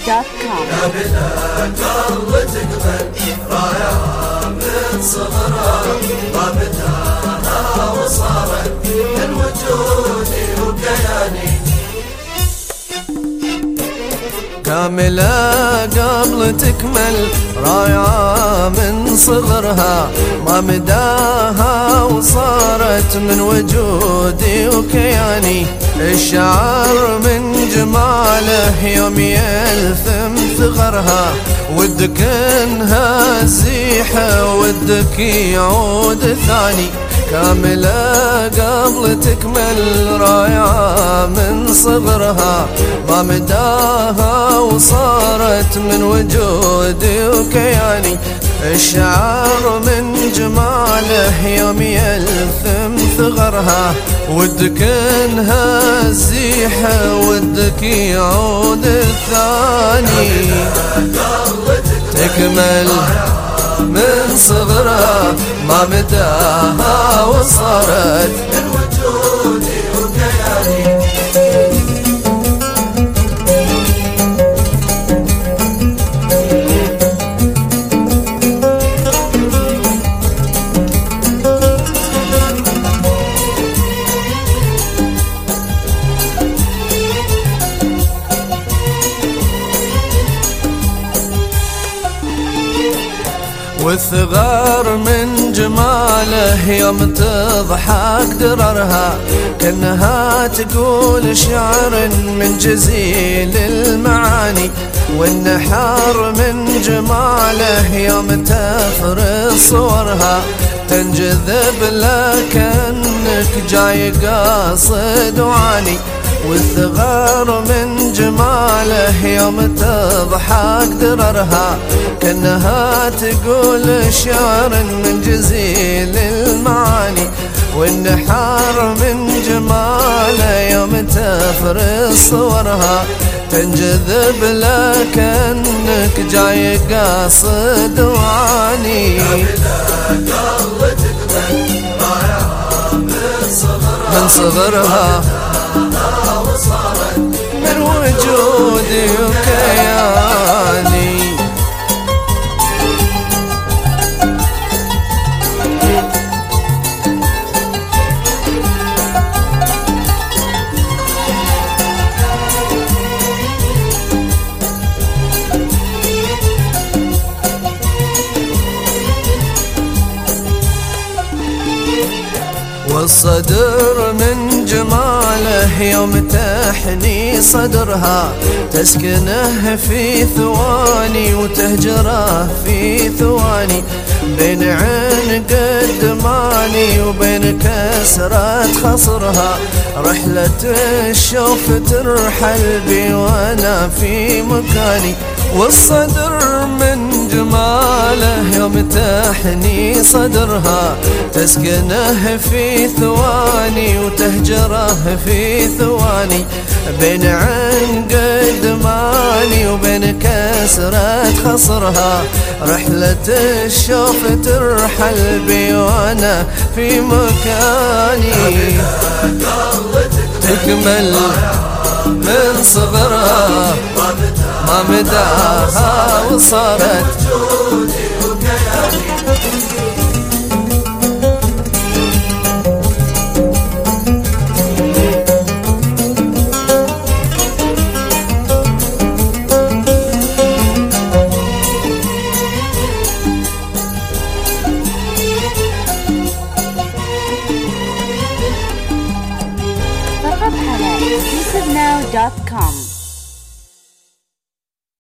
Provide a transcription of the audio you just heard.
www.ssnow.com. قابلك الله تقبل راية من صغرها ما بداها وصارت من وجودي وكياني كاملة قبل تكمل راية من صغرها ما مداها وصارت من وجودي وكياني الشعر من جماله يوم يلثم ثغرها ودك انها زيحة ودك يعود ثاني كاملة قبل تكمل راية من صغرها ما مداها وصارت من وجودي وكياني الشعر من جماله يوم يلثم ثغرها ودك انها زيحة ودك يعود الثاني تكمل من صغرها ما مداها وصارت من وجودي وكياني والثغار من جماله يوم تضحك دررها كأنها تقول شعر من جزيل المعاني والنحار من جماله يوم تفرض صورها تنجذب لكنك جاي قاصد وعاني والثغار من جماله يوم تضحك دررها كأنها تقول شعر من جزيل المعاني والنحار من جماله يوم تفرض صورها تنجذب لكنك جاي قاصد وعاني من صغرها وصارت من وجودي وكياني والصدر من جماله يوم تحني صدرها تسكنه في ثواني وتهجره في ثواني بين عين قدماني وبين كسرة خصرها رحلة الشوف ترحل بي وانا في مكاني والصدر من جماله يوم تحني صدرها تسكنه في ثواني وتهجره في ثواني بين عين قدماني وبين كسرة خصرها رحلة الشوف ترحل بي وانا في مكاني تكمل من صغرها ما مداها وصارت وجودي وكياني فقط على ssnow.com.